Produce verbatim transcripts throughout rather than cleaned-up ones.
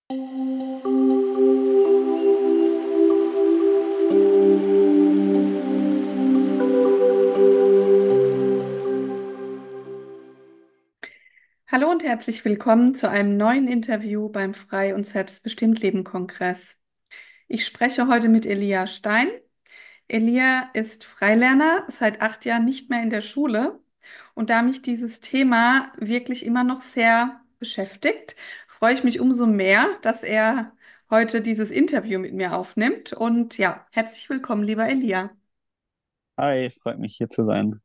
Hallo und herzlich willkommen zu einem neuen Interview beim Frei- und Selbstbestimmt Leben-Kongress. Ich spreche heute mit Elia Stein. Elia ist Freilerner, seit acht Jahren nicht mehr in der Schule. Und da mich dieses Thema wirklich immer noch sehr beschäftigt, freue ich mich umso mehr, dass er heute dieses Interview mit mir aufnimmt. Und ja, herzlich willkommen, lieber Elia. Hi, es freut mich hier zu sein.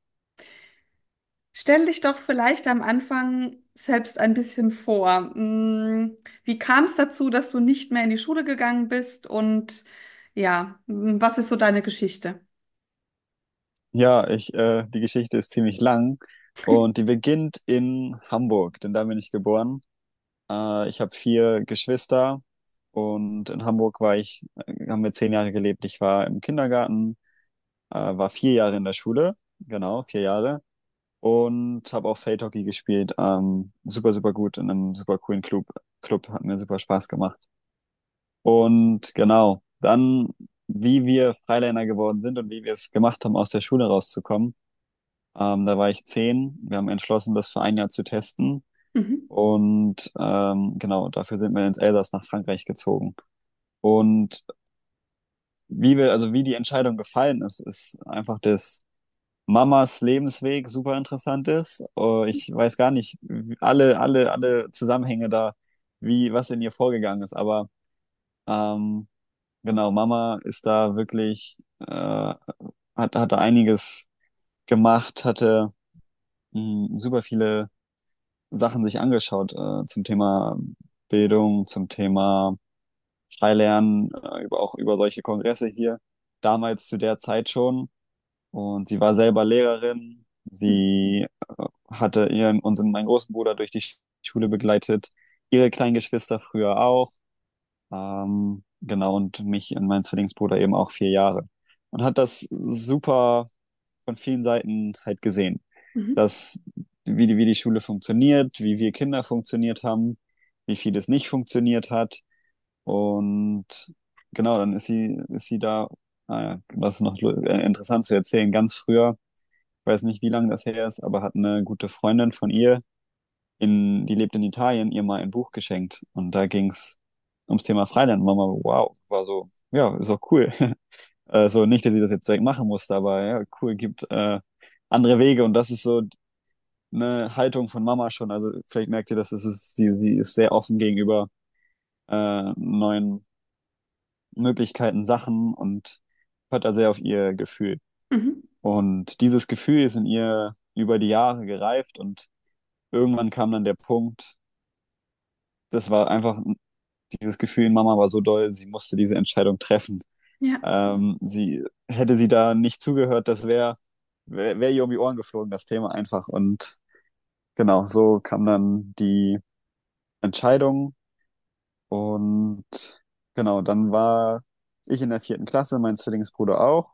Stell dich doch vielleicht am Anfang selbst ein bisschen vor. Mm, Wie kam es dazu, dass du nicht mehr in die Schule gegangen bist? Und ja, mm, was ist so deine Geschichte? Ja, ich, äh, die Geschichte ist ziemlich lang und die beginnt in Hamburg, denn da bin ich geboren. Äh, ich habe vier Geschwister und in Hamburg war ich, äh, haben wir zehn Jahre gelebt. Ich war im Kindergarten, äh, war vier Jahre in der Schule, genau, vier Jahre und habe auch Feldhockey gespielt. Ähm, super, super gut in einem super coolen Club. Club hat mir super Spaß gemacht. Und genau, dann, wie wir Freilerner geworden sind und wie wir es gemacht haben, aus der Schule rauszukommen. Ähm, da war ich zehn. Wir haben entschlossen, das für ein Jahr zu testen. Mhm. Und ähm, genau, dafür sind wir ins Elsass nach Frankreich gezogen. Und wie wir, also wie die Entscheidung gefallen ist, ist einfach, dass Mamas Lebensweg super interessant ist. Äh, ich weiß gar nicht, wie- alle, alle, alle Zusammenhänge da, wie, was in ihr vorgegangen ist. Aber ähm, genau, Mama ist da wirklich, äh, hat, hatte einiges gemacht, hatte mh, super viele Sachen sich angeschaut äh, zum Thema Bildung, zum Thema Freilernen, äh, über, auch über solche Kongresse hier. Damals zu der Zeit schon. Und sie war selber Lehrerin. Sie äh, hatte ihren, unseren, meinen großen Bruder durch die Schule begleitet, ihre kleinen Geschwister früher auch. Ähm, genau, und mich und meinen Zwillingsbruder eben auch vier Jahre. Und hat das super von vielen Seiten halt gesehen, Mhm. dass wie die, wie die Schule funktioniert, wie wir Kinder funktioniert haben, wie viel es nicht funktioniert hat. Und genau, dann ist sie, ist sie da, naja, das ist noch äh, interessant zu erzählen, ganz früher, ich weiß nicht, wie lange das her ist, aber hat eine gute Freundin von ihr, in, die lebt in Italien, ihr mal ein Buch geschenkt. Und da ging es ums Thema Freiland. Mama, wow, war so, ja, ist auch cool. Äh, so nicht, dass sie das jetzt direkt machen musste, aber ja, cool, gibt äh, andere Wege. Und das ist so eine Haltung von Mama schon. Also vielleicht merkt ihr, dass es ist, sie, sie ist sehr offen gegenüber äh, neuen Möglichkeiten, Sachen und hört da sehr auf ihr Gefühl. Mhm. Und dieses Gefühl ist in ihr über die Jahre gereift und irgendwann kam dann der Punkt, das war einfach, dieses Gefühl in Mama war so doll, sie musste diese Entscheidung treffen. Ja. Ähm, sie, hätte sie da nicht zugehört, das wäre wär, wär ihr um die Ohren geflogen, das Thema einfach. Und genau, so kam dann die Entscheidung. Und genau, dann war ich in der vierten Klasse, mein Zwillingsbruder auch.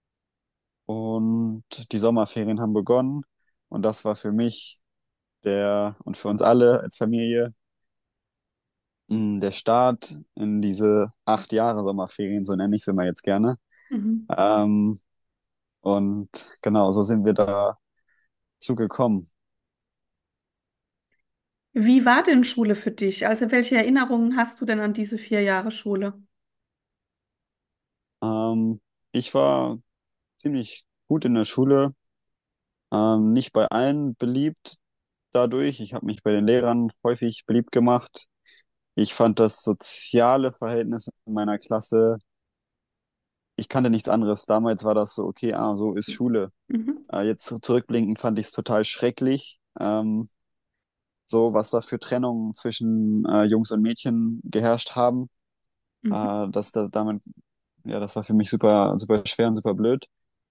Und die Sommerferien haben begonnen. Und das war für mich der und für uns alle als Familie mh, der Start in diese acht Jahre Sommerferien, so nenne ich sie mal jetzt gerne. Mhm. Ähm, und genau, so sind wir da zugekommen. Wie war denn Schule für dich? Also, welche Erinnerungen hast du denn an diese vier Jahre Schule? Ähm, ich war ziemlich gut in der Schule, ähm, nicht bei allen beliebt dadurch. Ich habe mich bei den Lehrern häufig beliebt gemacht. Ich fand das soziale Verhältnis in meiner Klasse, ich kannte nichts anderes. Damals war das so, okay, ah, so ist Schule. Mhm. Äh, jetzt so zurückblickend fand ich es total schrecklich, ähm, so was da für Trennungen zwischen äh, Jungs und Mädchen geherrscht haben. Mhm. Äh, das, das, damit, ja, das war für mich super, super schwer und super blöd.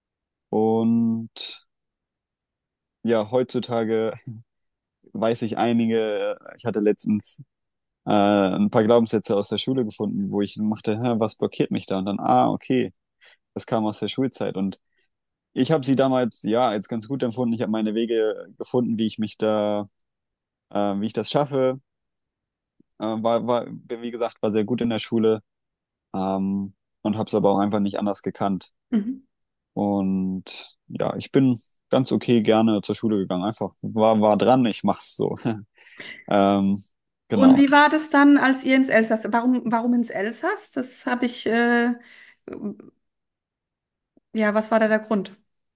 Und ja, heutzutage weiß ich einige, ich hatte letztens äh, ein paar Glaubenssätze aus der Schule gefunden, wo ich machte, hä, was blockiert mich da? Und dann, ah, okay, das kam aus der Schulzeit. Und ich habe sie damals ja als ganz gut empfunden. Ich habe meine Wege gefunden, wie ich mich da, äh, wie ich das schaffe, war, war, wie gesagt, war sehr gut in der Schule, ähm, und habe es aber auch einfach nicht anders gekannt. Mhm. Und ja, ich bin ganz okay gerne zur Schule gegangen. Einfach war, war dran, ich mach's so. Ähm, Und genau. wie war das dann, als ihr ins Elsass? Warum, warum ins Elsass? Das habe ich, äh, ja, was war da der Grund?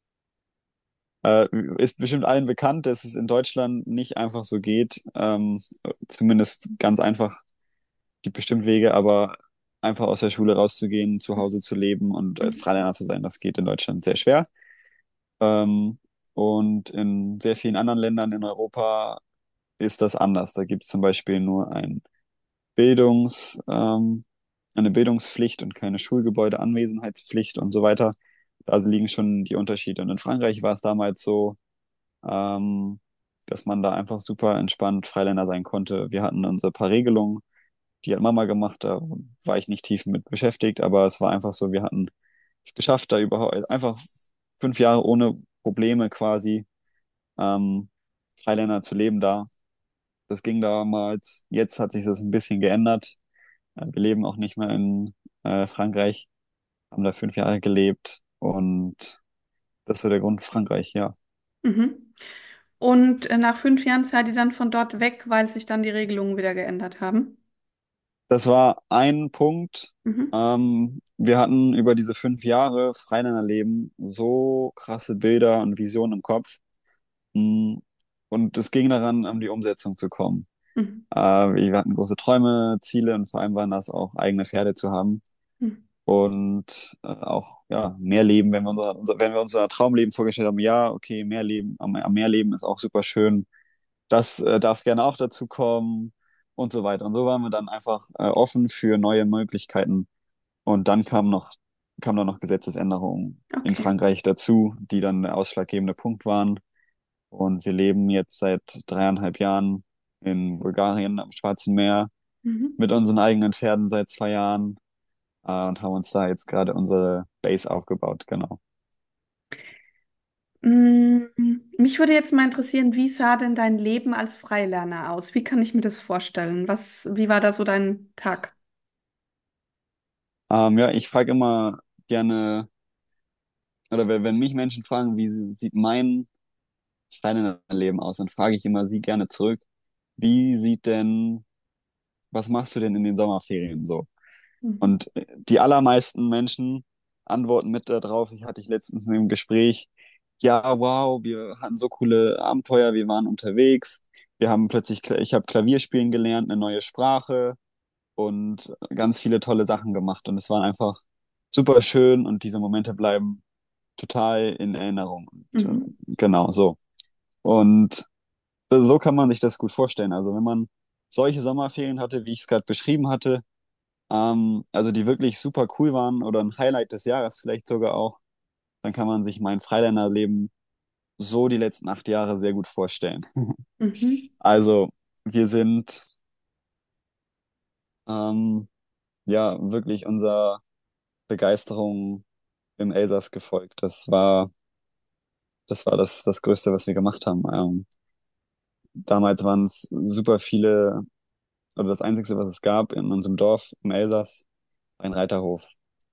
Äh, ist bestimmt allen bekannt, dass es in Deutschland nicht einfach so geht. Ähm, zumindest ganz einfach, gibt bestimmt Wege, aber einfach aus der Schule rauszugehen, zu Hause zu leben und als Mhm. Freilerner zu sein, das geht in Deutschland sehr schwer. Ähm, und in sehr vielen anderen Ländern in Europa ist das anders. Da gibt es zum Beispiel nur ein Bildungs, ähm, eine Bildungspflicht und keine Schulgebäudeanwesenheitspflicht und so weiter. Da liegen schon die Unterschiede. Und in Frankreich war es damals so, ähm, dass man da einfach super entspannt Freiländer sein konnte. Wir hatten unsere paar Regelungen, die hat Mama gemacht, da war ich nicht tief mit beschäftigt, aber es war einfach so, wir hatten es geschafft, da überhaupt einfach fünf Jahre ohne Probleme quasi ähm, Freiländer zu leben da. Das ging damals, jetzt hat sich das ein bisschen geändert. Äh, Wir leben auch nicht mehr in äh, Frankreich, haben da fünf Jahre gelebt und das ist so der Grund Frankreich, ja. Mhm. Und äh, nach fünf Jahren seid ihr dann von dort weg, weil sich dann die Regelungen wieder geändert haben? Das war ein Punkt. Mhm. Ähm, wir hatten über diese fünf Jahre Freiländerleben so krasse Bilder und Visionen im Kopf. Mm, Und es ging daran, um die Umsetzung zu kommen. Mhm. Äh, wir hatten große Träume, Ziele und vor allem waren das auch eigene Pferde zu haben Mhm. und äh, auch ja, mehr Leben, wenn wir unser, unser, wenn wir unser Traumleben vorgestellt haben, ja, okay, mehr Leben, am, am mehr Leben ist auch super schön. Das äh, darf gerne auch dazu kommen und so weiter. Und so waren wir dann einfach äh, offen für neue Möglichkeiten. Und dann kam noch, kam dann noch Gesetzesänderungen in Okay. Frankreich dazu, die dann der ausschlaggebende Punkt waren. Und wir leben jetzt seit dreieinhalb Jahren in Bulgarien am Schwarzen Meer Mhm. mit unseren eigenen Pferden seit zwei Jahren äh, und haben uns da jetzt gerade unsere Base aufgebaut, genau. Mm, Mich würde jetzt mal interessieren, wie sah denn dein Leben als Freilerner aus? Wie kann ich mir das vorstellen? Was, wie war da so dein Tag? Ähm, ja, ich frage immer gerne, oder wenn wenn mich Menschen fragen, wie sie- sieht mein Leben aus, dann frage ich immer sie gerne zurück, wie sieht denn, was machst du denn in den Sommerferien so? Mhm. Und äh, die allermeisten Menschen antworten mit darauf, ich hatte ich letztens in einem Gespräch, ja, wow, wir hatten so coole Abenteuer, wir waren unterwegs, wir haben plötzlich, Kla- ich habe Klavier spielen gelernt, eine neue Sprache und ganz viele tolle Sachen gemacht und es waren einfach super schön und diese Momente bleiben total in Erinnerung. Und, äh, Mhm. genau so. Und so kann man sich das gut vorstellen. Also wenn man solche Sommerferien hatte, wie ich es gerade beschrieben hatte, ähm, also die wirklich super cool waren oder ein Highlight des Jahres vielleicht sogar auch, dann kann man sich mein Freiländerleben so die letzten acht Jahre sehr gut vorstellen. Mhm. Also wir sind ähm, ja wirklich unserer Begeisterung im Elsass gefolgt. Das war das war das das Größte, was wir gemacht haben. Ähm, damals waren es super viele oder das Einzige, was es gab in unserem Dorf im Elsass, ein Reiterhof.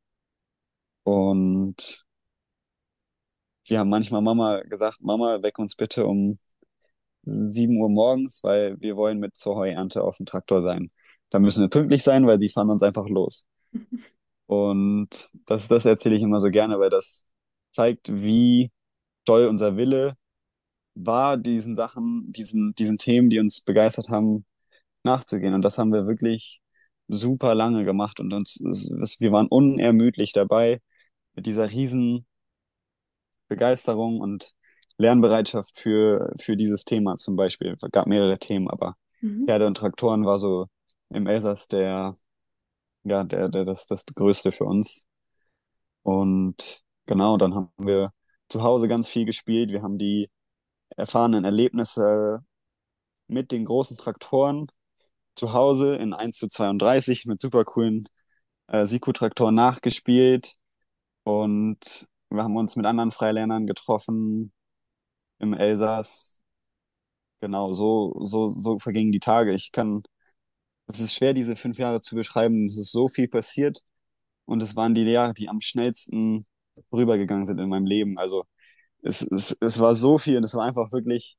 Und wir haben manchmal Mama gesagt, Mama, weck uns bitte um sieben Uhr morgens, weil wir wollen mit zur Heuernte auf dem Traktor sein. Da müssen wir pünktlich sein, weil die fahren uns einfach los. Und das, das erzähle ich immer so gerne, weil das zeigt, wie doll unser Wille war, diesen Sachen, diesen, diesen Themen, die uns begeistert haben, nachzugehen. Und das haben wir wirklich super lange gemacht und uns, es, es, wir waren unermüdlich dabei mit dieser riesen Begeisterung und Lernbereitschaft für, für dieses Thema zum Beispiel. Es gab mehrere Themen, aber Mhm. Pferde und Traktoren war so im Elsass der, ja, der, der, das, das Größte für uns. Und genau, dann haben wir zu Hause ganz viel gespielt. Wir haben die erfahrenen Erlebnisse mit den großen Traktoren zu Hause in eins zu zweiunddreißig mit super coolen äh, Siku-Traktoren nachgespielt. Und wir haben uns mit anderen Freilernern getroffen im Elsass. Genau, so, so, so vergingen die Tage. Ich kann es ist schwer, diese fünf Jahre zu beschreiben. Es ist so viel passiert und es waren die Jahre, die am schnellsten rübergegangen sind in meinem Leben. Also es, es, es war so viel und es war einfach wirklich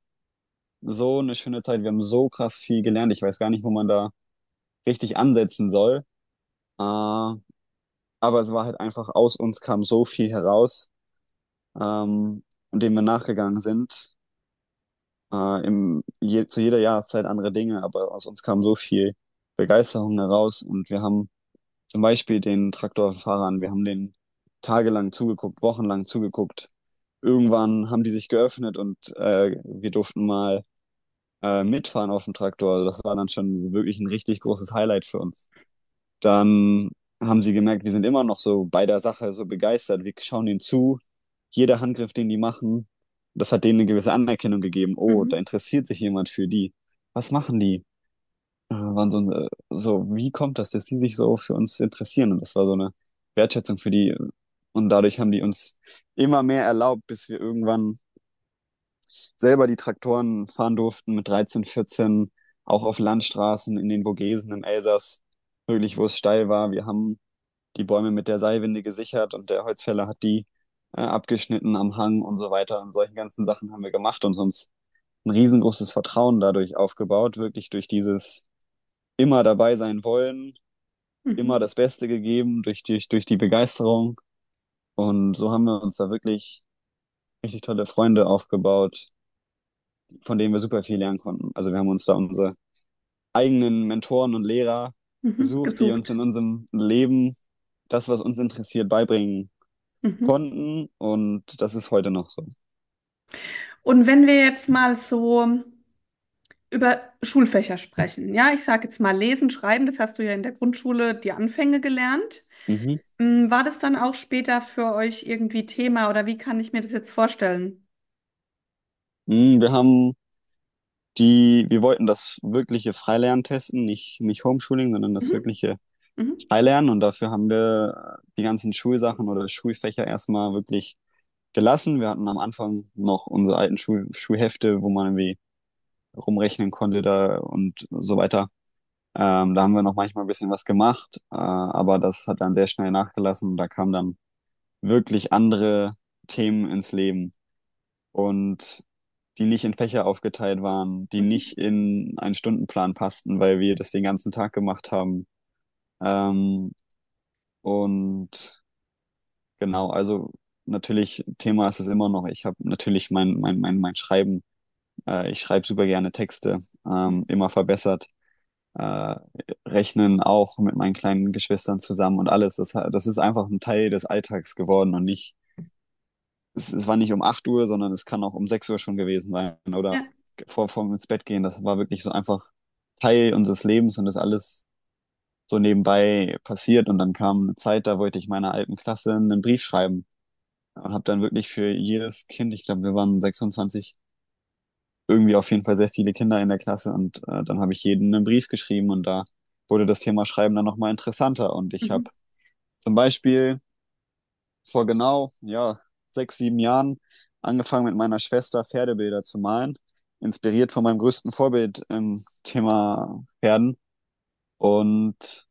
so eine schöne Zeit. Wir haben so krass viel gelernt. Ich weiß gar nicht, wo man da richtig ansetzen soll. Äh, aber es war halt einfach, aus uns kam so viel heraus, ähm, dem wir nachgegangen sind. Äh, im, je, zu jeder Jahreszeit andere Dinge, aber aus uns kam so viel Begeisterung heraus und wir haben zum Beispiel den Traktorfahrern, wir haben den tagelang zugeguckt, wochenlang zugeguckt. Irgendwann haben die sich geöffnet und äh, wir durften mal äh, mitfahren auf dem Traktor. Also das war dann schon wirklich ein richtig großes Highlight für uns. Dann haben sie gemerkt, wir sind immer noch so bei der Sache so begeistert. Wir schauen ihnen zu, jeder Handgriff, den die machen, das hat denen eine gewisse Anerkennung gegeben. Oh, da Mhm. interessiert sich jemand für die. Was machen die? Äh, waren so, äh, so, wie kommt das, dass die sich so für uns interessieren? Und das war so eine Wertschätzung für die. Und dadurch haben die uns immer mehr erlaubt, bis wir irgendwann selber die Traktoren fahren durften mit dreizehn, vierzehn, auch auf Landstraßen in den Vogesen im Elsass, wirklich, wo es steil war. Wir haben die Bäume mit der Seilwinde gesichert und der Holzfäller hat die äh, abgeschnitten am Hang und so weiter. Und solche ganzen Sachen haben wir gemacht und uns ein riesengroßes Vertrauen dadurch aufgebaut, wirklich durch dieses immer dabei sein wollen, immer Mhm. das Beste gegeben, durch die, durch die Begeisterung. Und so haben wir uns da wirklich richtig tolle Freunde aufgebaut, von denen wir super viel lernen konnten. Also wir haben uns da unsere eigenen Mentoren und Lehrer Mhm. gesucht, die uns Gesucht. in unserem Leben das, was uns interessiert, beibringen Mhm. konnten. Und das ist heute noch so. Und wenn wir jetzt mal so über Schulfächer sprechen, ja, ich sage jetzt mal Lesen, Schreiben, das hast du ja in der Grundschule die Anfänge gelernt. Mhm. Mm, War das dann auch später für euch irgendwie Thema oder wie kann ich mir das jetzt vorstellen? Mm, Wir haben die, wir wollten das wirkliche Freilernen testen, nicht, nicht Homeschooling, sondern das Mhm. wirkliche Mhm. Freilernen. Und dafür haben wir die ganzen Schulsachen oder Schulfächer erstmal wirklich gelassen. Wir hatten am Anfang noch unsere alten Schul Schulhefte, wo man irgendwie rumrechnen konnte da und so weiter. Ähm, da haben wir noch manchmal ein bisschen was gemacht, äh, aber das hat dann sehr schnell nachgelassen. Da kamen dann wirklich andere Themen ins Leben und die nicht in Fächer aufgeteilt waren, die Mhm. nicht in einen Stundenplan passten, weil wir das den ganzen Tag gemacht haben. Ähm, und genau, also natürlich, Thema ist es immer noch. Ich habe natürlich mein, mein, mein, mein Schreiben, äh, ich schreibe super gerne Texte, ähm, immer verbessert. Äh, Rechnen auch mit meinen kleinen Geschwistern zusammen und alles. Das, das ist einfach ein Teil des Alltags geworden und nicht, es, es war nicht um acht Uhr, sondern es kann auch um sechs Uhr schon gewesen sein oder Ja. vor, vor ins Bett gehen. Das war wirklich so einfach Teil unseres Lebens und das alles so nebenbei passiert. Und dann kam eine Zeit, da wollte ich meiner alten Klasse einen Brief schreiben und habe dann wirklich für jedes Kind, ich glaube, wir waren sechsundzwanzig, irgendwie auf jeden Fall sehr viele Kinder in der Klasse und äh, dann habe ich jedem einen Brief geschrieben und da wurde das Thema Schreiben dann nochmal interessanter und ich habe Mhm. zum Beispiel vor genau, ja, sechs, sieben Jahren angefangen mit meiner Schwester Pferdebilder zu malen, inspiriert von meinem größten Vorbild im Thema Pferden und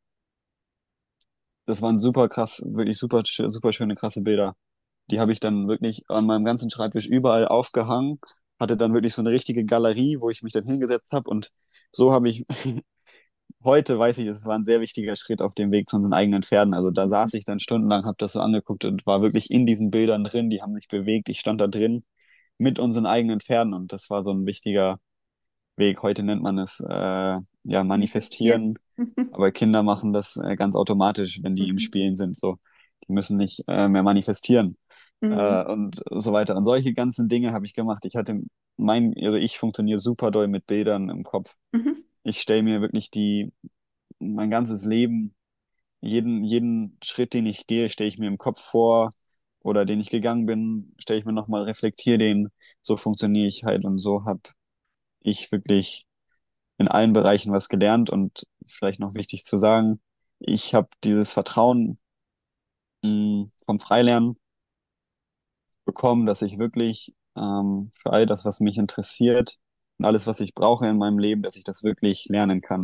das waren super krass, wirklich super, sch- super schöne, krasse Bilder. Die habe ich dann wirklich an meinem ganzen Schreibtisch überall aufgehangen, hatte dann wirklich so eine richtige Galerie, wo ich mich dann hingesetzt habe und so habe ich, heute weiß ich, es war ein sehr wichtiger Schritt auf dem Weg zu unseren eigenen Pferden. Also da saß ich dann stundenlang, habe das so angeguckt und war wirklich in diesen Bildern drin, die haben sich bewegt, ich stand da drin mit unseren eigenen Pferden und das war so ein wichtiger Weg. Heute nennt man es äh, ja Manifestieren. manifestieren, Mhm. aber Kinder machen das äh, ganz automatisch, wenn die im Mhm. Spielen sind. So, die müssen nicht äh, mehr manifestieren äh, Mhm. und so weiter. Und solche ganzen Dinge habe ich gemacht. Ich hatte mein, also ich funktioniere super doll mit Bildern im Kopf. Mhm. Ich stelle mir wirklich die mein ganzes Leben, jeden jeden Schritt, den ich gehe, stelle ich mir im Kopf vor oder den ich gegangen bin, stelle ich mir nochmal, reflektiere den. So funktioniere ich halt und so habe ich wirklich in allen Bereichen was gelernt und vielleicht noch wichtig zu sagen, ich habe dieses Vertrauen mh, vom Freilernen bekommen, dass ich wirklich ähm, für all das, was mich interessiert und alles, was ich brauche in meinem Leben, dass ich das wirklich lernen kann. Also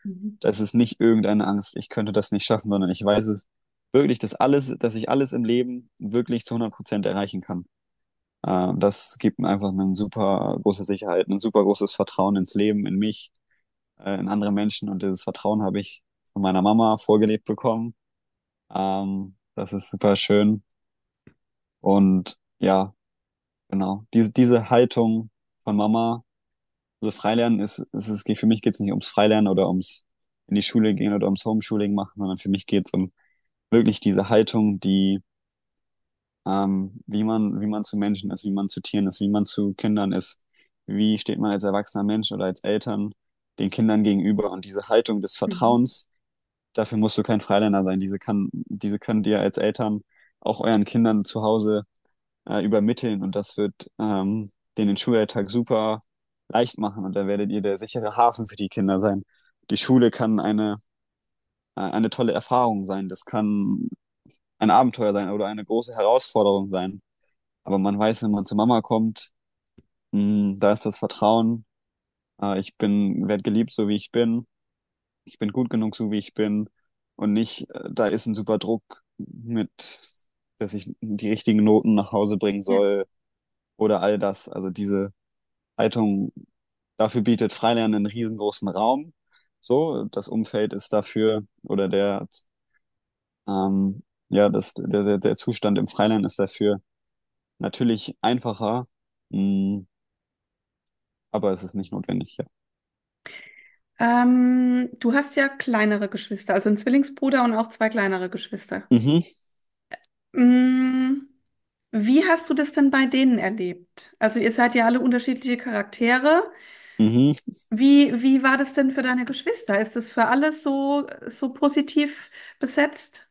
Mhm. Das ist nicht irgendeine Angst, ich könnte das nicht schaffen, sondern ich weiß es wirklich, dass alles, dass ich alles im Leben wirklich zu hundert Prozent erreichen kann. Äh, das gibt mir einfach eine super große Sicherheit, ein super großes Vertrauen ins Leben, in mich, äh, in andere Menschen. Und dieses Vertrauen habe ich von meiner Mama vorgelebt bekommen. Ähm, das ist super schön. Und ja, genau, diese, diese Haltung von Mama, also Freilernen ist, ist es, geht- für mich geht es nicht ums Freilernen oder ums in die Schule gehen oder ums Homeschooling machen, sondern für mich geht es um wirklich diese Haltung, die, ähm, wie man, wie man zu Menschen ist, wie man zu Tieren ist, wie man zu Kindern ist, wie steht man als erwachsener Mensch oder als Eltern den Kindern gegenüber und diese Haltung des Mhm. Vertrauens, dafür musst du kein Freilerner sein. Diese kann, diese könnt ihr als Eltern auch euren Kindern zu Hause äh, übermitteln und das wird ähm, den Schulalltag super leicht machen und da werdet ihr der sichere Hafen für die Kinder sein. Die Schule kann eine, äh, eine tolle Erfahrung sein, das kann ein Abenteuer sein oder eine große Herausforderung sein. Aber man weiß, wenn man zu Mama kommt, mh, da ist das Vertrauen, äh, ich bin, werde geliebt, so wie ich bin, ich bin gut genug, so wie ich bin und nicht, äh, da ist ein super Druck mit, dass ich die richtigen Noten nach Hause bringen Ja. soll oder all das. Also diese Haltung, dafür bietet Freilernen einen riesengroßen Raum. So, das Umfeld ist dafür, oder der, ähm, ja, das, der, der, der Zustand im Freilernen ist dafür natürlich einfacher, mh, aber es ist nicht notwendig, ja. Ähm, du hast ja kleinere Geschwister, also einen Zwillingsbruder und auch zwei kleinere Geschwister. Mhm, Mm, Wie hast du das denn bei denen erlebt? Also ihr seid ja alle unterschiedliche Charaktere. mhm. Wie, wie war das denn für deine Geschwister? Ist das für alle so, so positiv besetzt?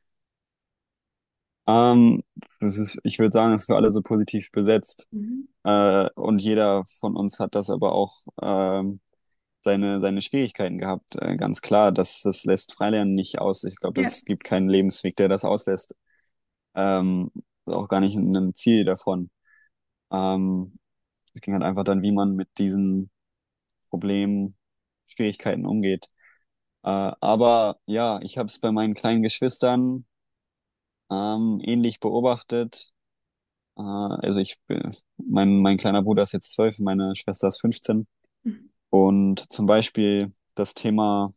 Ähm, das ist, ich würde sagen, es ist für alle so positiv besetzt. Mhm. Äh, und jeder von uns hat das aber auch ähm, seine, seine Schwierigkeiten gehabt. Äh, ganz klar, das, das lässt Freilernen nicht aus. Ich glaube, Ja. es gibt keinen Lebensweg, der das auslässt. Ähm, ist auch gar nicht ein Ziel davon. Ähm, es ging halt einfach dann, wie man mit diesen Problemen, Schwierigkeiten umgeht. Äh, aber ja, ich habe es bei meinen kleinen Geschwistern ähm, ähnlich beobachtet. Äh, also ich, bin- mein, mein kleiner Bruder ist jetzt zwölf, meine Schwester ist fünfzehn. Mhm. Und zum Beispiel das Thema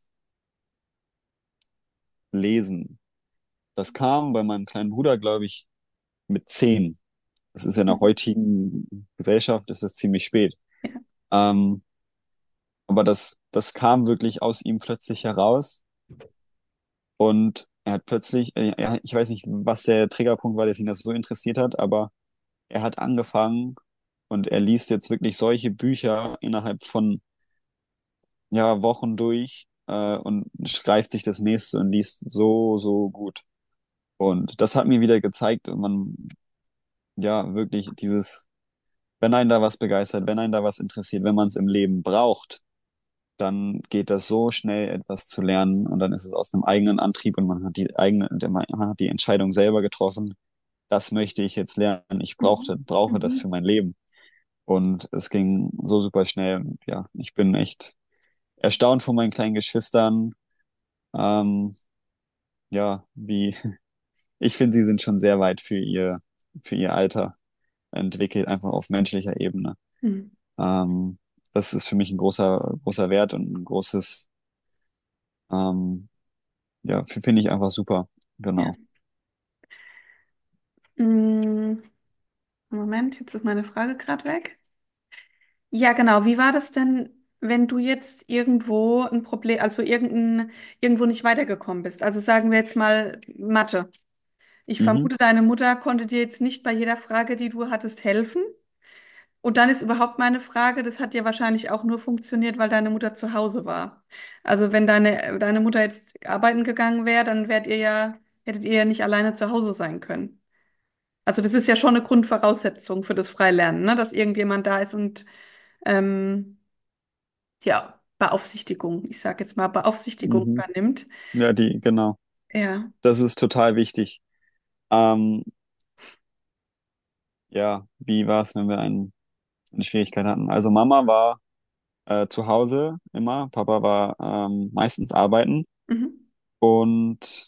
Lesen, das kam bei meinem kleinen Bruder, glaube ich, mit zehn. Das ist ja in der Mhm. heutigen Gesellschaft, ist das ziemlich spät. Ja. Ähm, aber das, das kam wirklich aus ihm plötzlich heraus und er hat plötzlich, äh, er, ich weiß nicht, was der Triggerpunkt war, dass ihn das so interessiert hat, aber er hat angefangen und er liest jetzt wirklich solche Bücher innerhalb von ja, Wochen durch äh, und greift sich das nächste und liest so, so gut. Und das hat mir wieder gezeigt, man, ja, wirklich dieses, wenn einen da was begeistert, wenn einen da was interessiert, wenn man es im Leben braucht, dann geht das so schnell, etwas zu lernen und dann ist es aus einem eigenen Antrieb und man hat die eigene, man hat die Entscheidung selber getroffen, das möchte ich jetzt lernen, ich brauchte, Mhm. brauche das für Mhm. mein Leben. Und es ging so super schnell. Und ja, ich bin echt erstaunt von meinen kleinen Geschwistern. Ähm, ja, wie, ich finde, sie sind schon sehr weit für ihr, für ihr Alter entwickelt, einfach auf menschlicher Ebene. Mhm. Ähm, das ist für mich ein großer, großer Wert und ein großes, ähm, ja, f- finde ich einfach super. Ja. Genau. Mm, Moment, jetzt ist meine Frage gerade weg. Ja, genau. Wie war das denn, wenn du jetzt irgendwo ein Problem, also irgendein, irgendwo nicht weitergekommen bist? Also sagen wir jetzt mal Mathe. Ich Mhm, vermute, deine Mutter konnte dir jetzt nicht bei jeder Frage, die du hattest, helfen. Und dann ist überhaupt meine Frage, das hat ja wahrscheinlich auch nur funktioniert, weil deine Mutter zu Hause war. Also wenn deine, deine Mutter jetzt arbeiten gegangen wäre, dann wärt ihr ja, hättet ihr ja nicht alleine zu Hause sein können. Also das ist ja schon eine Grundvoraussetzung für das Freilernen, ne? Dass irgendjemand da ist und ähm, ja, Beaufsichtigung, ich sage jetzt mal Beaufsichtigung mhm. übernimmt. Ja, die, genau. Ja. Das ist total wichtig. Ähm, ja, wie war es, wenn wir ein, eine Schwierigkeit hatten? Also Mama war äh, zu Hause immer. Papa war ähm, meistens arbeiten. Mhm. Und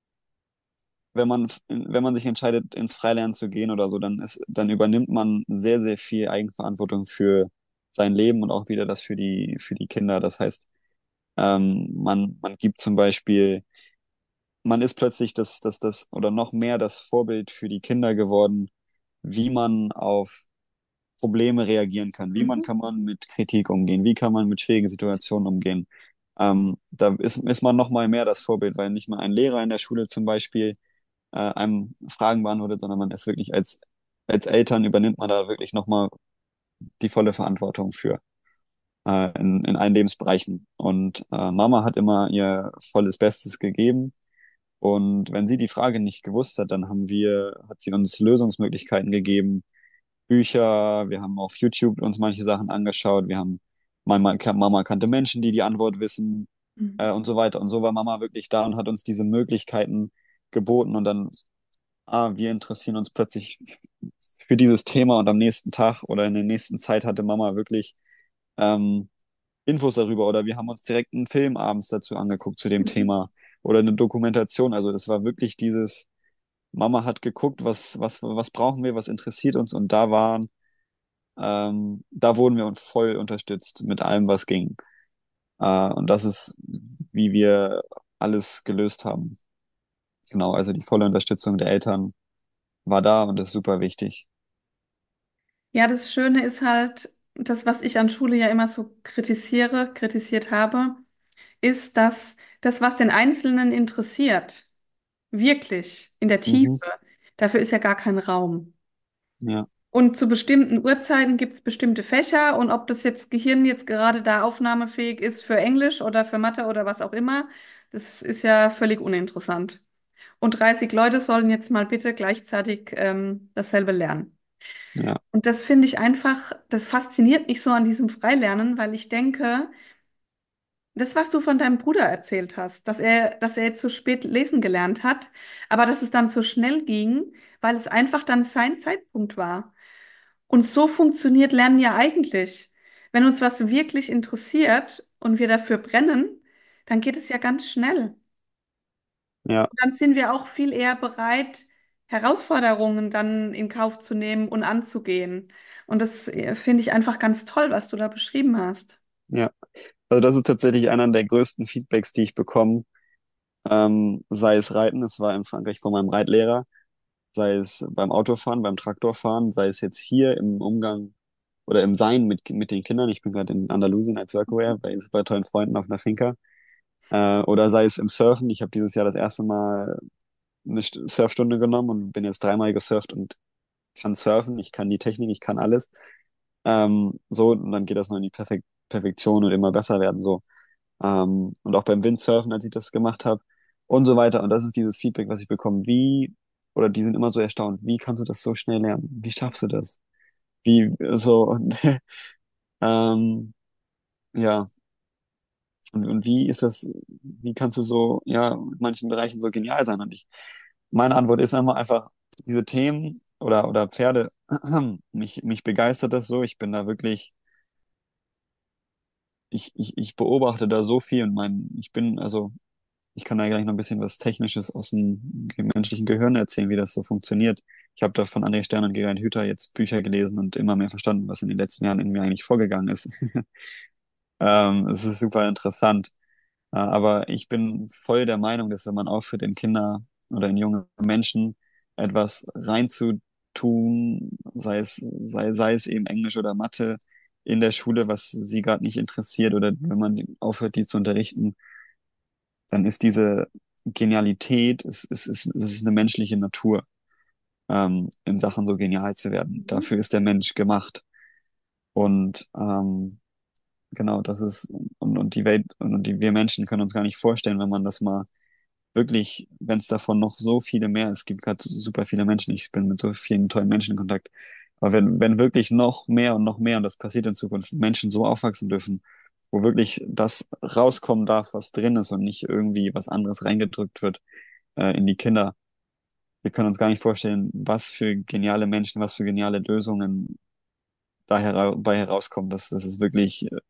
wenn man, wenn man sich entscheidet, ins Freilernen zu gehen oder so, dann ist, dann übernimmt man sehr, sehr viel Eigenverantwortung für sein Leben und auch wieder das für die, für die Kinder. Das heißt, ähm, man, man gibt zum Beispiel, man ist plötzlich das, das, das oder noch mehr das Vorbild für die Kinder geworden, wie man auf Probleme reagieren kann, wie man Mhm. kann man mit Kritik umgehen, wie kann man mit schwierigen Situationen umgehen. Ähm, da ist, ist man noch mal mehr das Vorbild, weil nicht mal ein Lehrer in der Schule zum Beispiel äh, einem Fragen beantwortet, sondern man ist wirklich als, als Eltern übernimmt man da wirklich nochmal die volle Verantwortung für äh, in, in allen Lebensbereichen. Und äh, Mama hat immer ihr volles Bestes gegeben. Und wenn sie die Frage nicht gewusst hat, dann haben wir, hat sie uns Lösungsmöglichkeiten gegeben, Bücher, wir haben auf YouTube uns manche Sachen angeschaut, wir haben, Mama, Mama kannte Menschen, die die Antwort wissen Mhm. äh, und so weiter. Und so war Mama wirklich da und hat uns diese Möglichkeiten geboten und dann ah, wir interessieren uns plötzlich für dieses Thema und am nächsten Tag oder in der nächsten Zeit hatte Mama wirklich ähm, Infos darüber oder wir haben uns direkt einen Film abends dazu angeguckt zu dem Mhm. Thema oder eine Dokumentation. Also es war wirklich dieses, Mama hat geguckt, was, was, was brauchen wir, was interessiert uns und da waren, ähm, da wurden wir uns voll unterstützt mit allem, was ging. Äh, und das ist, wie wir alles gelöst haben. Genau, also die volle Unterstützung der Eltern war da und ist super wichtig. Ja, das Schöne ist halt, das, was ich an Schule ja immer so kritisiere, kritisiert habe, ist, dass das, was den Einzelnen interessiert, wirklich in der Tiefe, Mhm. dafür ist ja gar kein Raum. Ja, Und zu bestimmten Uhrzeiten gibt es bestimmte Fächer und ob das jetzt Gehirn jetzt gerade da aufnahmefähig ist für Englisch oder für Mathe oder was auch immer, das ist ja völlig uninteressant. Und dreißig Leute sollen jetzt mal bitte gleichzeitig ähm, dasselbe lernen. ja, Und das finde ich einfach, das fasziniert mich so an diesem Freilernen, weil ich denke, das, was du von deinem Bruder erzählt hast, dass er, dass er jetzt so spät lesen gelernt hat, aber dass es dann so schnell ging, weil es einfach dann sein Zeitpunkt war. Und so funktioniert Lernen ja eigentlich. Wenn uns was wirklich interessiert und wir dafür brennen, dann geht es ja ganz schnell. ja, Und dann sind wir auch viel eher bereit, Herausforderungen dann in Kauf zu nehmen und anzugehen. Und das äh, finde ich einfach ganz toll, was du da beschrieben hast. ja. Also das ist tatsächlich einer der größten Feedbacks, die ich bekomme, ähm, sei es Reiten, es war in Frankreich von meinem Reitlehrer, sei es beim Autofahren, beim Traktorfahren, sei es jetzt hier im Umgang oder im Sein mit, mit den Kindern. Ich bin gerade in Andalusien als Workaway bei super tollen Freunden auf einer Finca. Äh, oder sei es im Surfen. Ich habe dieses Jahr das erste Mal eine St- Surfstunde genommen und bin jetzt dreimal gesurft und kann surfen. Ich kann die Technik, ich kann alles. Ähm, so, und dann geht das noch in die Perfek Perfektion und immer besser werden. So. Ähm, und auch beim Windsurfen, als ich das gemacht habe und so weiter. Und das ist dieses Feedback, was ich bekomme. Wie, oder die sind immer so erstaunt, wie kannst du das so schnell lernen? Wie schaffst du das? Wie, so, und, ähm, ja, und, und wie ist das, wie kannst du so, ja, in manchen Bereichen so genial sein? Und ich, meine Antwort ist immer einfach, diese Themen oder, oder Pferde, mich, mich begeistert das so. Ich bin da wirklich, ich, ich, ich beobachte da so viel und mein, ich bin, also, ich kann da gleich noch ein bisschen was Technisches aus dem ge- menschlichen Gehirn erzählen, wie das so funktioniert. Ich habe da von André Stern und Geraint Hüther jetzt Bücher gelesen und immer mehr verstanden, was in den letzten Jahren in mir eigentlich vorgegangen ist. Ähm, es ist super interessant. Äh, aber ich bin voll der Meinung, dass wenn man aufhört, in Kinder oder in junge Menschen etwas reinzutun, sei es, sei, sei es eben Englisch oder Mathe in der Schule, was sie gerade nicht interessiert, oder wenn man aufhört, die zu unterrichten, dann ist diese Genialität, es, es, es, es ist eine menschliche Natur, ähm, in Sachen so genial zu werden. Mhm. Dafür ist der Mensch gemacht. Und ähm, genau, das ist, und, und die Welt und die, wir Menschen können uns gar nicht vorstellen, wenn man das mal wirklich, wenn es davon noch so viele mehr, es gibt gerade super viele Menschen, ich bin mit so vielen tollen Menschen in Kontakt, aber wenn, wenn wirklich noch mehr und noch mehr, und das passiert in Zukunft, Menschen so aufwachsen dürfen, wo wirklich das rauskommen darf, was drin ist und nicht irgendwie was anderes reingedrückt wird, äh, in die Kinder. Wir können uns gar nicht vorstellen, was für geniale Menschen, was für geniale Lösungen da hera bei herauskommen. Das, das ist wirklich, äh,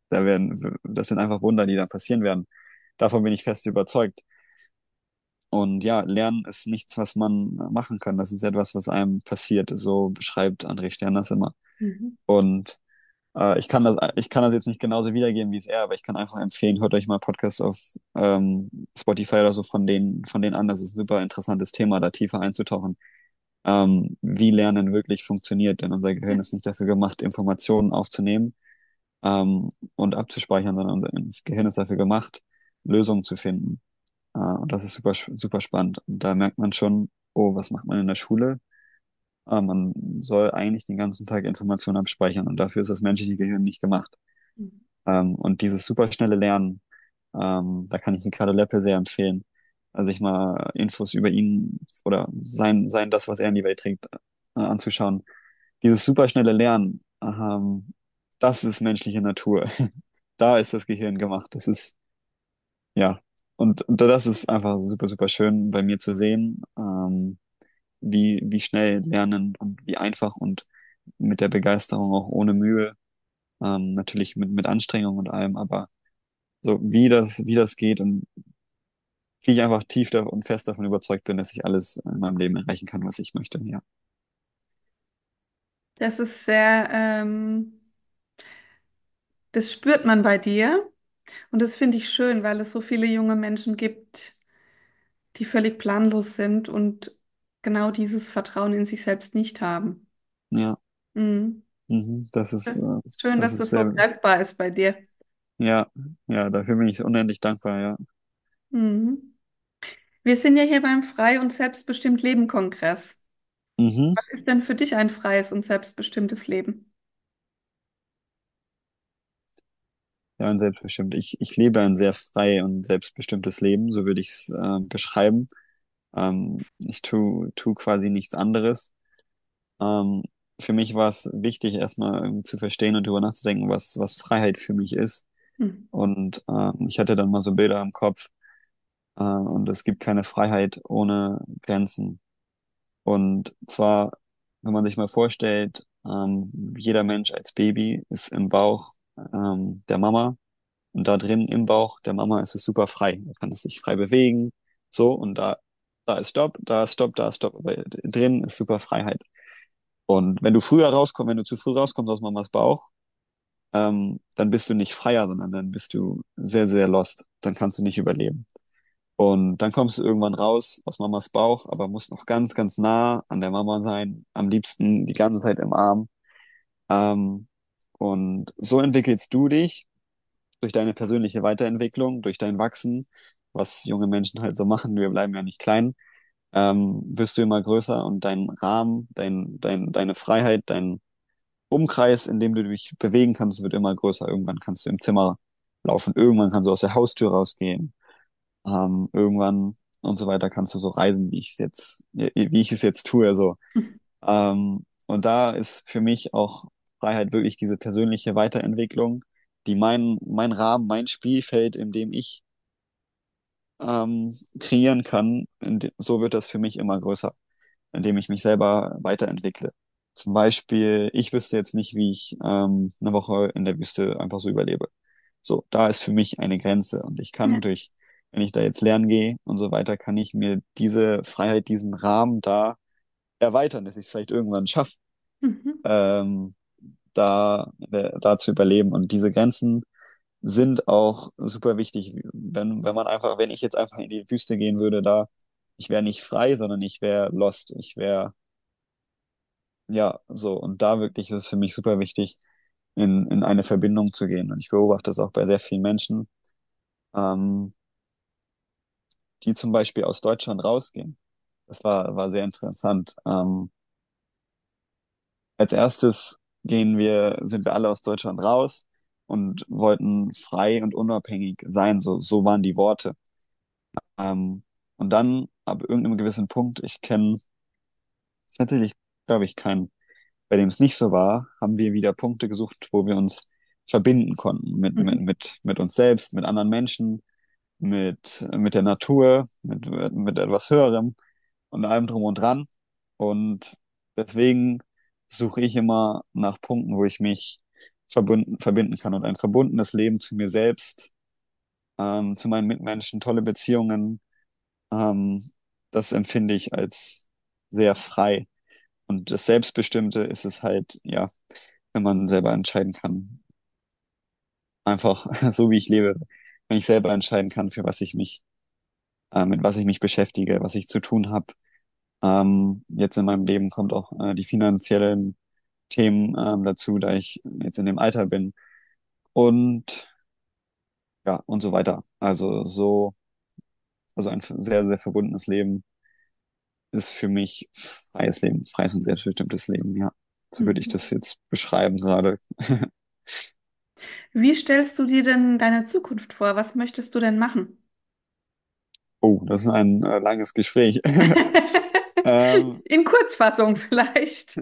Da werden, das sind einfach Wunder, die dann passieren werden. Davon bin ich fest überzeugt. Und ja, Lernen ist nichts, was man machen kann. Das ist etwas, was einem passiert. So beschreibt André Stern das immer. Mhm. Und äh, ich kann das, ich kann das jetzt nicht genauso wiedergeben wie es er, aber ich kann einfach empfehlen, hört euch mal Podcasts auf ähm, Spotify oder so von denen, von denen an. Das ist ein super interessantes Thema, da tiefer einzutauchen, ähm, wie Lernen wirklich funktioniert. Denn unser Gehirn Ja. ist nicht dafür gemacht, Informationen aufzunehmen ähm, und abzuspeichern, sondern unser Gehirn ist dafür gemacht, Lösungen zu finden. Äh, und das ist super, super spannend. Und da merkt man schon, oh, was macht man in der Schule? Äh, man soll eigentlich den ganzen Tag Informationen abspeichern und dafür ist das menschliche Gehirn nicht gemacht. Mhm. Ähm, und dieses superschnelle Lernen, ähm, da kann ich Ricardo Leppe sehr empfehlen, also sich mal Infos über ihn oder sein, sein das, was er in die Welt trägt, äh, anzuschauen. Dieses superschnelle Lernen, ähm, das ist menschliche Natur. Da ist das Gehirn gemacht. Das ist, ja. Und, und das ist einfach super, super schön bei mir zu sehen, ähm, wie, wie schnell lernen und wie einfach und mit der Begeisterung auch ohne Mühe, ähm, natürlich mit, mit Anstrengung und allem, aber so wie das, wie das geht und wie ich einfach tief da und fest davon überzeugt bin, dass ich alles in meinem Leben erreichen kann, was ich möchte, ja. Das ist sehr, ähm, das spürt man bei dir und das finde ich schön, weil es so viele junge Menschen gibt, die völlig planlos sind und genau dieses Vertrauen in sich selbst nicht haben. Ja, Mhm. mhm, das ist, äh, Schön, das dass ist das so sehr, greifbar ist bei dir. ja, ja, dafür bin ich unendlich dankbar, ja. Mhm. Wir sind ja hier beim Frei- und Selbstbestimmt Leben Kongress. Mhm. Was ist denn für dich ein freies und selbstbestimmtes Leben? Ja, und selbstbestimmt. Ich, ich lebe ein sehr frei und selbstbestimmtes Leben, so würde ich es äh, beschreiben. Ähm, ich tu, tu quasi nichts anderes. Ähm, für mich war es wichtig, erstmal irgendwie zu verstehen und darüber nachzudenken, was, was Freiheit für mich ist. Mhm. Und ähm, ich hatte dann mal so Bilder im Kopf. Äh, und es gibt keine Freiheit ohne Grenzen. Und zwar, wenn man sich mal vorstellt, ähm, jeder Mensch als Baby ist im Bauch ähm, der Mama. Und da drin im Bauch der Mama ist es super frei. Da kann es sich frei bewegen. So, und da, da ist Stopp, da ist Stopp, da ist Stopp. Aber drin ist super Freiheit. Und wenn du früher rauskommst, wenn du zu früh rauskommst aus Mamas Bauch, ähm, dann bist du nicht freier, sondern dann bist du sehr, sehr lost. Dann kannst du nicht überleben. Und dann kommst du irgendwann raus aus Mamas Bauch, aber musst noch ganz, ganz nah an der Mama sein. Am liebsten die ganze Zeit im Arm. Ähm, und so entwickelst du dich durch deine persönliche Weiterentwicklung, durch dein Wachsen, was junge Menschen halt so machen. Wir bleiben ja nicht klein. Ähm, wirst du immer größer und dein Rahmen, dein, dein, deine Freiheit, dein Umkreis, in dem du dich bewegen kannst, wird immer größer. Irgendwann kannst du im Zimmer laufen, irgendwann kannst du aus der Haustür rausgehen, ähm, irgendwann und so weiter kannst du so reisen, wie ich es jetzt, wie ich es jetzt tue, so. Ähm, und da ist für mich auch Freiheit wirklich diese persönliche Weiterentwicklung, die mein, mein Rahmen, mein Spielfeld, in dem ich ähm, kreieren kann, in de- so wird das für mich immer größer, indem ich mich selber weiterentwickle. Zum Beispiel, ich wüsste jetzt nicht, wie ich ähm, eine Woche in der Wüste einfach so überlebe. So, da ist für mich eine Grenze und ich kann Ja. durch, wenn ich da jetzt lernen gehe und so weiter, kann ich mir diese Freiheit, diesen Rahmen da erweitern, dass ich es vielleicht irgendwann schaffe, Mhm. ähm, da, äh, da zu überleben. Und diese Grenzen sind auch super wichtig. Wenn, wenn man einfach, wenn ich jetzt einfach in die Wüste gehen würde, da, ich wäre nicht frei, sondern ich wäre lost. Ich wäre, ja, so. Und da wirklich ist es für mich super wichtig, in, in eine Verbindung zu gehen. Und ich beobachte das auch bei sehr vielen Menschen, ähm, die zum Beispiel aus Deutschland rausgehen. Das war, war sehr interessant. Ähm, als erstes gehen wir, sind wir alle aus Deutschland raus und wollten frei und unabhängig sein. So, so waren die Worte. Ähm, und dann, ab irgendeinem gewissen Punkt, ich kenne tatsächlich, glaube ich, keinen, bei dem es nicht so war, haben wir wieder Punkte gesucht, wo wir uns verbinden konnten mit, mit, Mhm. mit, mit uns selbst, mit anderen Menschen, mit, mit der Natur, mit, mit etwas Höherem und allem drum und dran. Und deswegen suche ich immer nach Punkten, wo ich mich verbunden, verbinden kann und ein verbundenes Leben zu mir selbst, ähm, zu meinen Mitmenschen, tolle Beziehungen, ähm, das empfinde ich als sehr frei. Und das Selbstbestimmte ist es halt, ja, wenn man selber entscheiden kann, einfach so wie ich lebe, wenn ich selber entscheiden kann, für was ich mich, äh, mit was ich mich beschäftige, was ich zu tun habe. Ähm, jetzt in meinem Leben kommt auch äh, die finanziellen Themen ähm, dazu, da ich jetzt in dem Alter bin und ja und so weiter. Also so, also ein sehr, sehr verbundenes Leben ist für mich freies Leben, freies und selbstbestimmtes Leben, ja. So würde ich Mhm. das jetzt beschreiben gerade. Wie stellst du dir denn deine Zukunft vor? Was möchtest du denn machen? Oh, das ist ein äh, langes Gespräch. Ähm, In Kurzfassung vielleicht.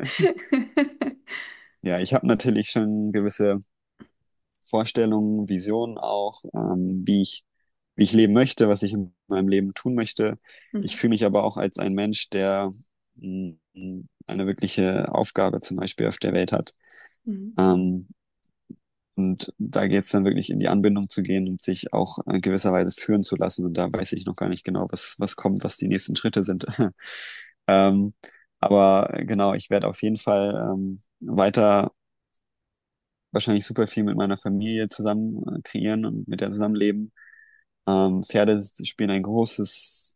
ja, ich habe natürlich schon gewisse Vorstellungen, Visionen auch, ähm, wie ich, wie ich leben möchte, was ich in meinem Leben tun möchte. Ich Mhm. fühle mich aber auch als ein Mensch, der mh, eine wirkliche Aufgabe zum Beispiel auf der Welt hat. Mhm. Ähm, und da geht es dann wirklich in die Anbindung zu gehen und sich auch in gewisser Weise führen zu lassen. Und da weiß ich noch gar nicht genau, was, was kommt, was die nächsten Schritte sind. Ähm, aber genau, ich werde auf jeden Fall ähm, weiter wahrscheinlich super viel mit meiner Familie zusammen äh, kreieren und mit der zusammenleben. Ähm, Pferde spielen ein großes,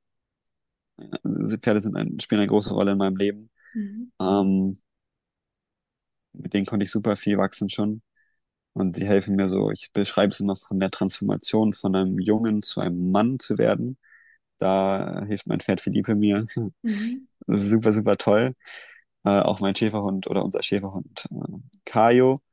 äh, Pferde sind ein, spielen eine große Rolle in meinem Leben. Mhm. Ähm, mit denen konnte ich super viel wachsen schon. Und sie helfen mir so, ich beschreibe es immer von der Transformation von einem Jungen zu einem Mann zu werden. Da hilft mein Pferd Philippe mir. Mhm. Das ist super, super toll. Äh, auch mein Schäferhund oder unser Schäferhund äh, Kajo.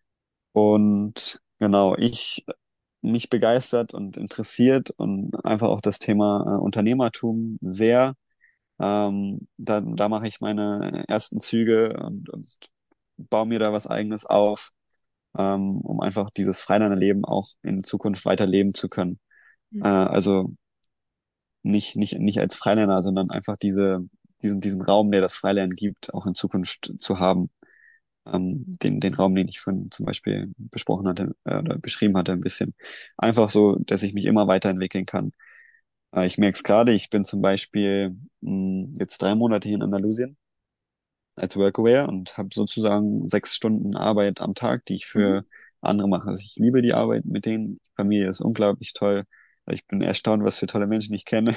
Und genau, ich mich begeistert und interessiert und einfach auch das Thema äh, Unternehmertum sehr. Ähm, da, da mache ich meine ersten Züge und, und baue mir da was Eigenes auf, ähm, um einfach dieses Freilandleben auch in Zukunft weiterleben zu können. Äh, Mhm. also nicht, nicht, nicht als Freiländer, sondern einfach diese, diesen, diesen Raum, der das Freilernen gibt, auch in Zukunft zu haben. Ähm, den, den Raum, den ich vorhin zum Beispiel besprochen hatte, äh, oder beschrieben hatte, ein bisschen. Einfach so, dass ich mich immer weiterentwickeln kann. Äh, ich merke es gerade, ich bin zum Beispiel mh, jetzt drei Monate hier in Andalusien als Workaware und habe sozusagen sechs Stunden Arbeit am Tag, die ich Mhm. für andere mache. Also ich liebe die Arbeit mit denen. Die Familie ist unglaublich toll. Ich bin erstaunt, was für tolle Menschen ich kenne.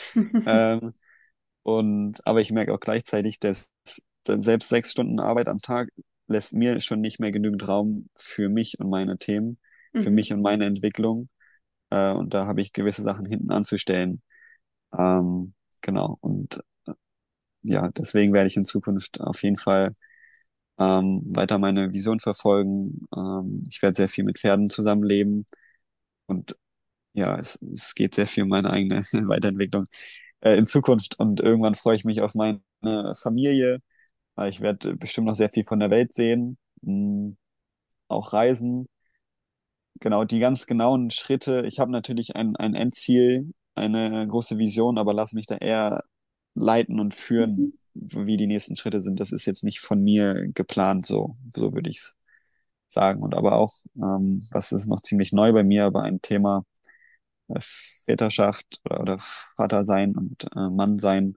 Ähm, und, aber ich merke auch gleichzeitig, dass, dass selbst sechs Stunden Arbeit am Tag lässt mir schon nicht mehr genügend Raum für mich und meine Themen, für Mhm. mich und meine Entwicklung. Äh, und da habe ich gewisse Sachen hinten anzustellen. Ähm, genau. Und äh, ja, deswegen werde ich in Zukunft auf jeden Fall ähm, weiter meine Vision verfolgen. Ähm, ich werde sehr viel mit Pferden zusammenleben und ja, es, es geht sehr viel um meine eigene Weiterentwicklung äh, in Zukunft. Und irgendwann freue ich mich auf meine Familie. Äh, Ich werde bestimmt noch sehr viel von der Welt sehen, mh, auch reisen. Genau, die ganz genauen Schritte. Ich habe natürlich ein, ein Endziel, eine große Vision, aber lass mich da eher leiten und Mhm. führen, wie die nächsten Schritte sind. Das ist jetzt nicht von mir geplant, so, so würde ich es sagen. Und aber auch, ähm, was ist noch ziemlich neu bei mir, aber ein Thema äh, Väterschaft oder, oder Vater sein und äh, Mann sein,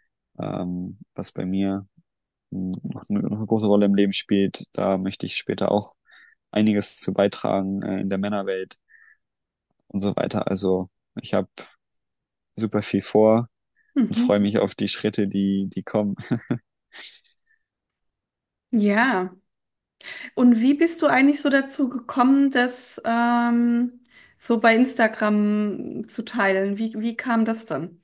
ähm, was bei mir mh, noch eine, noch eine große Rolle im Leben spielt. Da möchte ich später auch einiges zu beitragen äh, in der Männerwelt und so weiter. Also ich habe super viel vor und freue Mhm. mich auf die Schritte, die, die kommen. Ja. Und wie bist du eigentlich so dazu gekommen, das ähm, so bei Instagram zu teilen? Wie, wie kam das dann?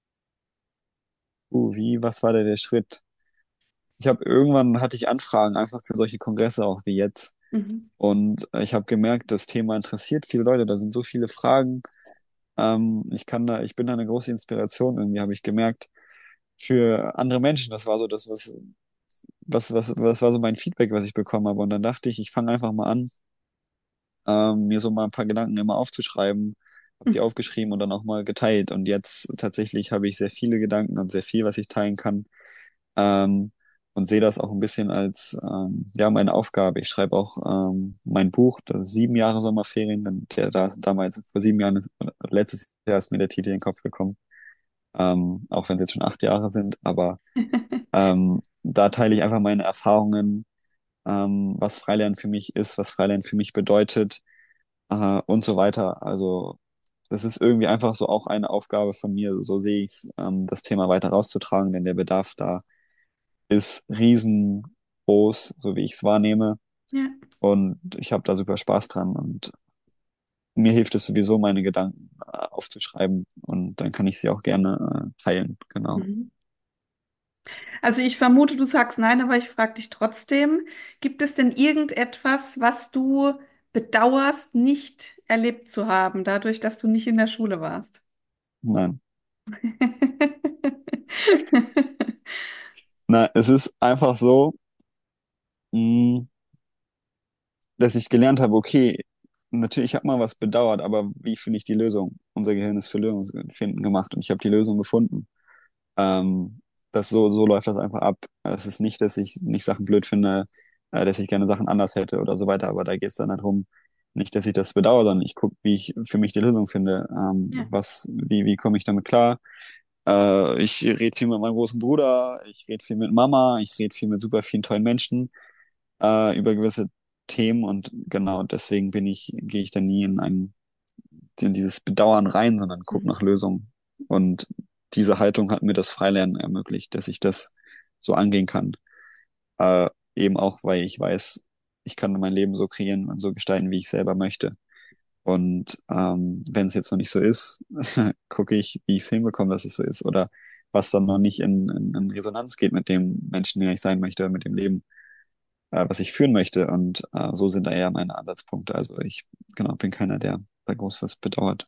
Uh, wie, was war da der Schritt? Ich habe irgendwann hatte ich Anfragen einfach für solche Kongresse auch wie jetzt. Mhm. Und äh, ich habe gemerkt, das Thema interessiert viele Leute. Da sind so viele Fragen. Ähm, ich kann da, ich bin da eine große Inspiration irgendwie, habe ich gemerkt, für andere Menschen. Das war so das, was, was, was, was war so mein Feedback, was ich bekommen habe. Und dann dachte ich, ich fange einfach mal an, ähm, mir so mal ein paar Gedanken immer aufzuschreiben, habe die Mhm. aufgeschrieben und dann auch mal geteilt. Und jetzt tatsächlich habe ich sehr viele Gedanken und sehr viel, was ich teilen kann. Ähm, und sehe das auch ein bisschen als ähm, ja meine Aufgabe. Ich schreibe auch ähm, mein Buch, das ist sieben Jahre Sommerferien. Denn der, da, damals vor sieben Jahren, ist, letztes Jahr ist mir der Titel in den Kopf gekommen, ähm, auch wenn es jetzt schon acht Jahre sind. Aber ähm, da teile ich einfach meine Erfahrungen, ähm, was Freilernen für mich ist, was Freilernen für mich bedeutet äh, und so weiter. Also das ist irgendwie einfach so auch eine Aufgabe von mir, so sehe ich es, ähm, das Thema weiter rauszutragen, denn der Bedarf da ist riesengroß, so wie ich es wahrnehme. Ja. Und ich habe da super Spaß dran und mir hilft es sowieso, meine Gedanken äh, aufzuschreiben und dann kann ich sie auch gerne äh, teilen. Genau. Mhm. Also ich vermute, du sagst nein, aber ich frage dich trotzdem, gibt es denn irgendetwas, was du bedauerst, nicht erlebt zu haben, dadurch, dass du nicht in der Schule warst? Nein. Na, es ist einfach so, mh, dass ich gelernt habe, okay, natürlich, ich habe mal was bedauert, aber wie finde ich die Lösung? Unser Gehirn ist für Lösungsfinden gemacht und ich habe die Lösung gefunden. Ähm, das so, so läuft das einfach ab. Es ist nicht, dass ich nicht Sachen blöd finde, äh, dass ich gerne Sachen anders hätte oder so weiter, aber da geht es dann darum, nicht, dass ich das bedauere, sondern ich gucke, wie ich für mich die Lösung finde. Ähm, Ja. was, wie, wie komme ich damit klar? Äh, ich rede viel mit meinem großen Bruder, ich rede viel mit Mama, ich rede viel mit super vielen tollen Menschen äh, über gewisse Themen und genau deswegen bin ich, gehe ich da nie in ein, in dieses Bedauern rein, sondern gucke Mhm. nach Lösungen. Und diese Haltung hat mir das Freilernen ermöglicht, dass ich das so angehen kann. Äh, eben auch, weil ich weiß, ich kann mein Leben so kreieren und so gestalten, wie ich selber möchte. Und ähm, wenn es jetzt noch nicht so ist, gucke ich, wie ich es hinbekomme, dass es so ist. Oder was dann noch nicht in, in, in Resonanz geht mit dem Menschen, der ich sein möchte, mit dem Leben, äh, was ich führen möchte. Und äh, so sind da eher meine Ansatzpunkte. Also ich, genau, bin keiner, der da groß was bedauert.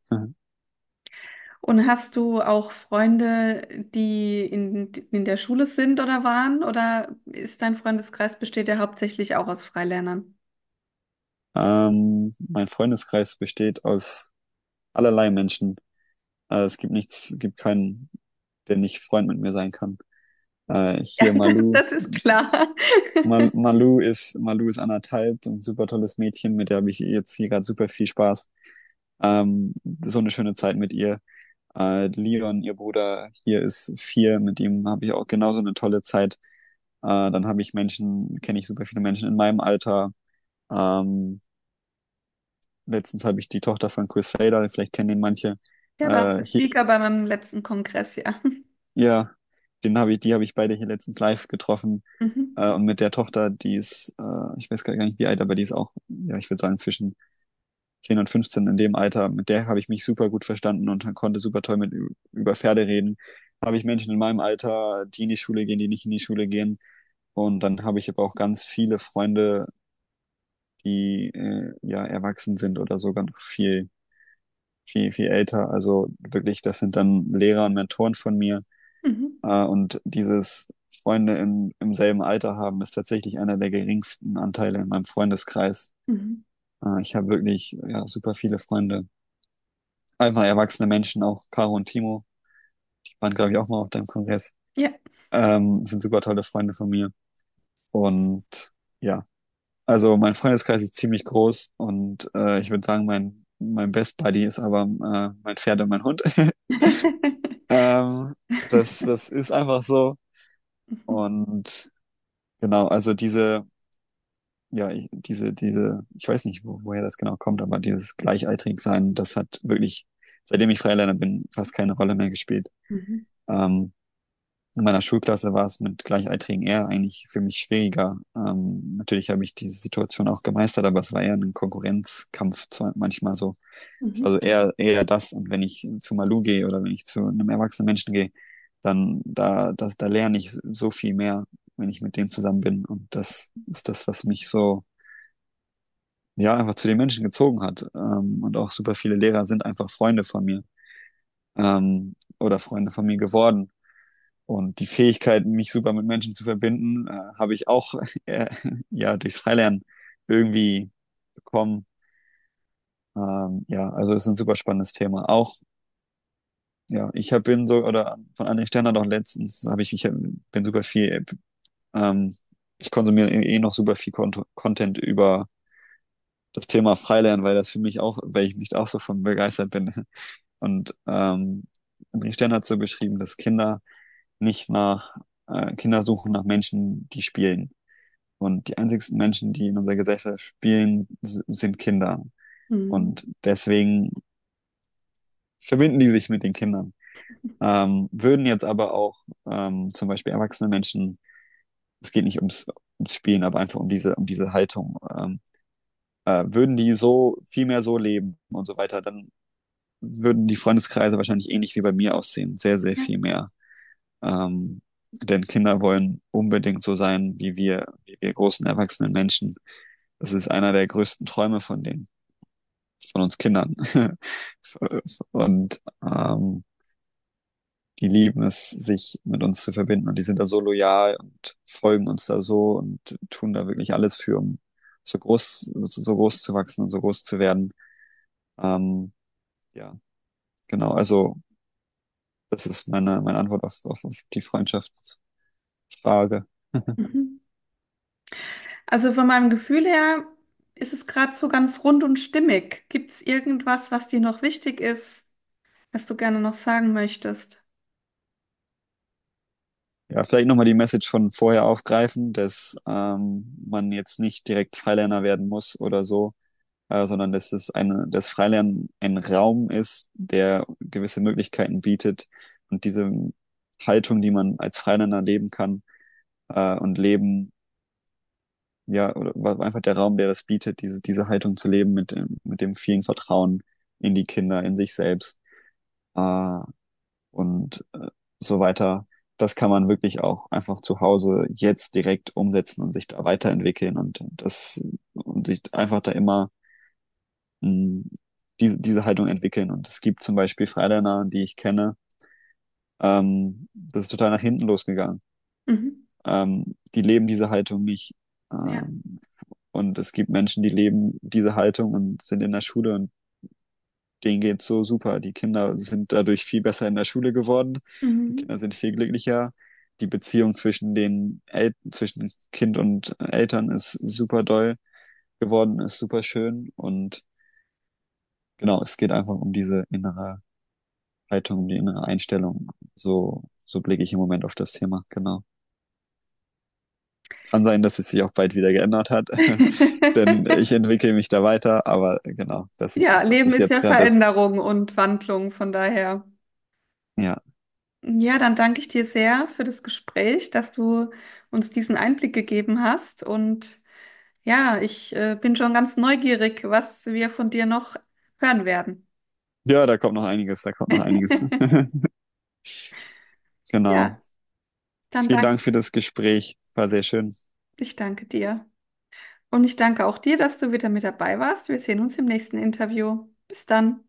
Und hast du auch Freunde, die in, in der Schule sind oder waren? Oder ist dein Freundeskreis besteht der hauptsächlich auch aus Freilernern? Ähm, mein Freundeskreis besteht aus allerlei Menschen. Äh, es gibt nichts, gibt keinen, der nicht Freund mit mir sein kann. Äh, Ja, hier Malu. das ist klar. Mal, Malu ist, Malu ist anderthalb, ein super tolles Mädchen, mit der habe ich jetzt hier gerade super viel Spaß. Ähm, so eine schöne Zeit mit ihr. Äh, Leon, ihr Bruder, hier ist vier, mit ihm habe ich auch genauso eine tolle Zeit. Äh, dann habe ich Menschen, kenne ich super viele Menschen in meinem Alter. Ähm, letztens habe ich die Tochter von Chris Fader, vielleicht kennen ihn manche. Der war auch Äh, der hier, Speaker bei meinem letzten Kongress, ja. ja, den habe ich, die habe ich beide hier letztens live getroffen. Mhm. Äh, und mit der Tochter, die ist, äh, ich weiß gar nicht wie alt, aber die ist auch, ja, ich würde sagen, zwischen zehn und fünfzehn in dem Alter. Mit der habe ich mich super gut verstanden und konnte super toll mit über Pferde reden. Habe ich Menschen in meinem Alter, die in die Schule gehen, die nicht in die Schule gehen. Und dann habe ich aber auch ganz viele Freunde, die äh, ja erwachsen sind oder sogar noch viel, viel, viel älter. Also wirklich, das sind dann Lehrer und Mentoren von mir. Mhm. Äh, und dieses Freunde im, im selben Alter haben, ist tatsächlich einer der geringsten Anteile in meinem Freundeskreis. Mhm. Äh, ich habe wirklich ja, super viele Freunde. Einfach erwachsene Menschen, auch Caro und Timo, die waren, glaube ich, auch mal auf deinem Kongress. Ja. Ähm, sind super tolle Freunde von mir. Und ja, also mein Freundeskreis ist ziemlich groß und äh, ich würde sagen, mein, mein Best Buddy ist aber äh, mein Pferd und mein Hund. ähm, das, das ist einfach so. Und genau, also diese, ja, ich- diese, diese, ich weiß nicht, wo, woher das genau kommt, aber dieses Gleichaltrigsein, das hat wirklich, seitdem ich Freilerner bin, fast keine Rolle mehr gespielt. Mhm. Ähm, In meiner Schulklasse war es mit Gleichaltrigen eher eigentlich für mich schwieriger. Ähm, natürlich habe ich diese Situation auch gemeistert, aber es war eher ein Konkurrenzkampf zwar manchmal so. Es war Mhm. also eher, eher das. Und wenn ich zu Malu gehe oder wenn ich zu einem erwachsenen Menschen gehe, dann da, das, da lerne ich so viel mehr, wenn ich mit dem zusammen bin. Und das ist das, was mich so, ja, einfach zu den Menschen gezogen hat. Ähm, und auch super viele Lehrer sind einfach Freunde von mir, ähm, oder Freunde von mir geworden. Und die Fähigkeit, mich super mit Menschen zu verbinden, äh, habe ich auch äh, ja durchs Freilernen irgendwie bekommen. Ähm, ja, also es ist ein super spannendes Thema. Auch, ja, ich hab, bin so, oder von André Stern hat auch letztens, habe ich, ich hab, bin super viel ähm, ich konsumiere eh eh noch super viel Kont Content über das Thema Freilernen, weil das für mich auch, weil ich mich auch so von begeistert bin. Und ähm, André Stern hat so beschrieben, dass Kinder nicht nach, äh, Kinder suchen nach Menschen, die spielen. Und die einzigsten Menschen, die in unserer Gesellschaft spielen, s- sind Kinder. Mhm. Und deswegen verbinden die sich mit den Kindern. Ähm, würden jetzt aber auch ähm, zum Beispiel erwachsene Menschen, es geht nicht ums, ums Spielen, aber einfach um diese, um diese Haltung, ähm, äh, würden die so viel mehr so leben und so weiter, dann würden die Freundeskreise wahrscheinlich ähnlich wie bei mir aussehen, sehr, sehr Ja. viel mehr. Ähm, denn Kinder wollen unbedingt so sein wie wir, wie wir großen erwachsenen Menschen. Das ist einer der größten Träume von denen, von uns Kindern. Und ähm, die lieben es, sich mit uns zu verbinden und die sind da so loyal und folgen uns da so und tun da wirklich alles für, um so groß, so groß zu wachsen und so groß zu werden. Ähm, ja, genau. Also das ist meine, meine Antwort auf, auf, auf die Freundschaftsfrage. Mhm. Also von meinem Gefühl her ist es gerade so ganz rund und stimmig. Gibt es irgendwas, was dir noch wichtig ist, was du gerne noch sagen möchtest? Ja, vielleicht nochmal die Message von vorher aufgreifen, dass ähm, man jetzt nicht direkt Freilerner werden muss oder so, äh, sondern dass es eine, dass Freilernen ein Raum ist, der gewisse Möglichkeiten bietet und diese Haltung, die man als Freilerner leben kann äh, und leben, ja, oder war einfach der Raum, der das bietet, diese, diese Haltung zu leben mit dem, mit dem vielen Vertrauen in die Kinder, in sich selbst äh, und äh, so weiter. Das kann man wirklich auch einfach zu Hause jetzt direkt umsetzen und sich da weiterentwickeln und das und sich einfach da immer mh, diese, diese Haltung entwickeln. Und es gibt zum Beispiel Freilerner, die ich kenne, ähm, das ist total nach hinten losgegangen. Mhm. Ähm, die leben diese Haltung nicht. Ja. Ähm, und es gibt Menschen, die leben diese Haltung und sind in der Schule und denen geht's so super. Die Kinder sind dadurch viel besser in der Schule geworden. Die Mhm. Kinder sind viel glücklicher. Die Beziehung zwischen den El zwischen Kind und Eltern ist super doll geworden, ist super schön. Und genau, es geht einfach um diese innere Haltung, um die innere Einstellung. So, so blicke ich im Moment auf das Thema. Genau. Kann sein, dass es sich auch bald wieder geändert hat, denn ich entwickle mich da weiter. Aber genau, das ist Ja, das, was Leben bis ist jetzt ja gerade ist. Veränderung und Wandlung, von daher. Ja. Ja, dann danke ich dir sehr für das Gespräch, dass du uns diesen Einblick gegeben hast. Und ja, ich äh, bin schon ganz neugierig, was wir von dir noch hören werden. Ja, da kommt noch einiges, da kommt noch einiges. Ja, Genau. dann Vielen danke Dank für das Gespräch. War sehr schön. ich danke dir. Und ich danke auch dir, dass du wieder mit dabei warst. Wir sehen uns im nächsten Interview. Bis dann.